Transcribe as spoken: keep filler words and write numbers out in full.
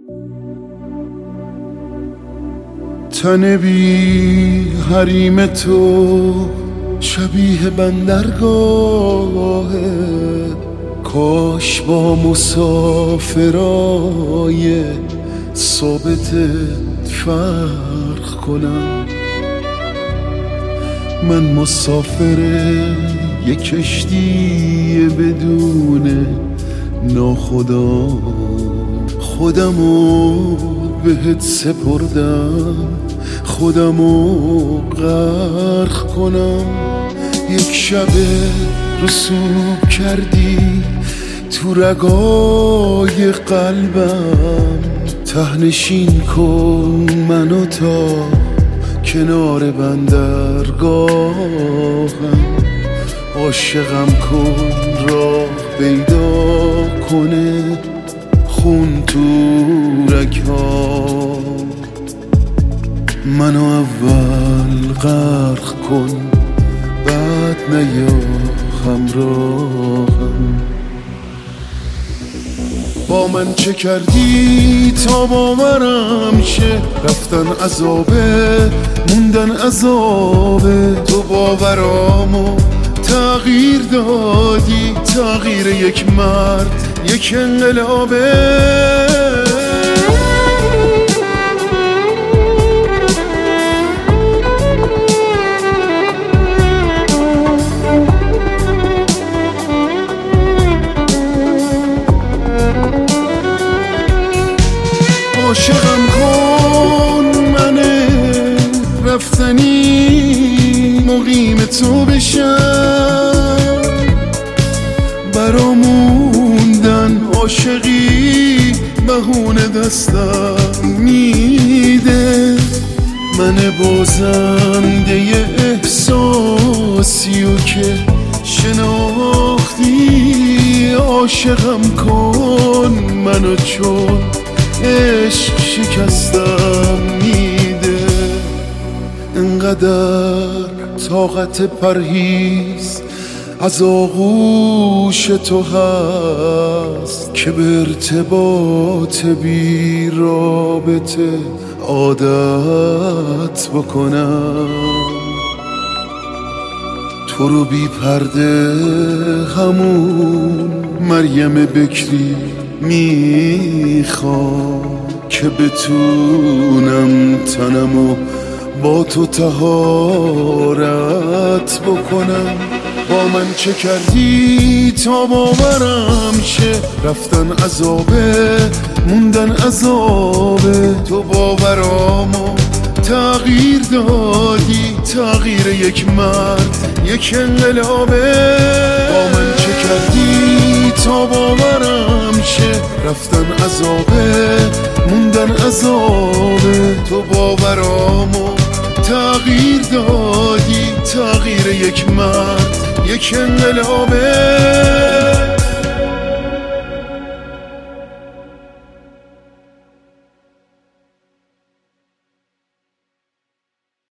تن بی حریم تو شبیه بندرگاهه، کاش با مسافرای ثابتت فرق کنم. من مسافر یک کشتی بدون ناخدا، خودمو بهت سپردم، خودمو غرق کنم. یک شب رسوب کردی تو رگای قلبم، تهنشین کن منو تا کنار بندرگاهم. عاشقم کن راه پیدا کنه خون تو رگ‌ها، منو اول غرق کن بعد نیا همراهم. با من چه کردی تا باورم شه؟ رفتن عذابه موندن عذابه. تو باورامو تغییر دادی، تغییر یک مرد یک انقلابه. عاشقم کن منه رفتنی مقیم تو بشم، براموندن عاشقی بهونه دستم میده. من بازنده احساسیو که شناختی، عاشقم کن منو چون عشق شکستم میده. انقدر طاقت پرهیز از آغوش تو هست که به ارتباط بی رابطه عادت بکنم. تو رو بی پرده همون مریم بکری میخوام که بتونم تنمو با تو طهارت بکنم. با من چه کردی تا باورم شه؟ رفتن عذابه موندن عذابه. تو باورامو تغییر دادی، تغییر یک مرد یک انقلابه. با من چه کردی تا باورم شه؟ رفتن عذابه موندن عذابه. تو باورامو تغییر دادی، تغییر یک مرد یک انقلابه.